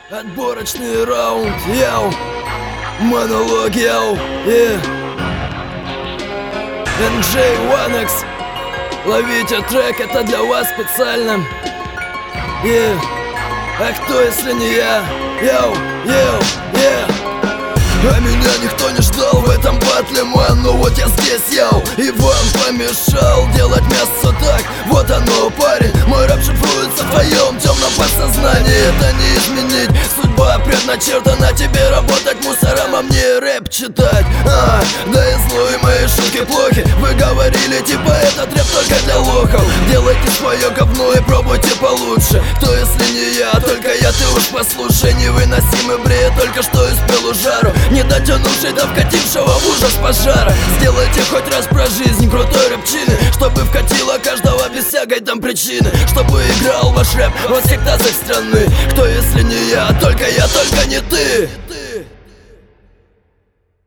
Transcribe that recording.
Отборочный раунд, яу, монолог, яу, NJ1X. Ловите трек, это для вас специально. А кто, если не я? Йоу. А меня никто не ждал в этом батле, ман. Ну вот я здесь, яу, и вам помешал делать мясо так. Вот оно, парень, мой рэп шифруется в твоем темном подсознании. Это не изменить, судьба предначертана тебе работать мусором, а мне рэп читать. Да и злые мои шутки плохи. Вы говорили, типа этот рэп только для лохов. Делайте свое говно и пробуйте получше. Кто, если не я, только я, ты уж послушай. Невыносимый бред, только что испел жару, не дотянувший до вкатившего в ужас пожара. Сделайте хоть раз про жизнь крутой рэпчины, чтобы вкатило каждого без всякой там причины, чтобы играл ваш рэп во всех тазах страны. Кто, если не я, только не ты.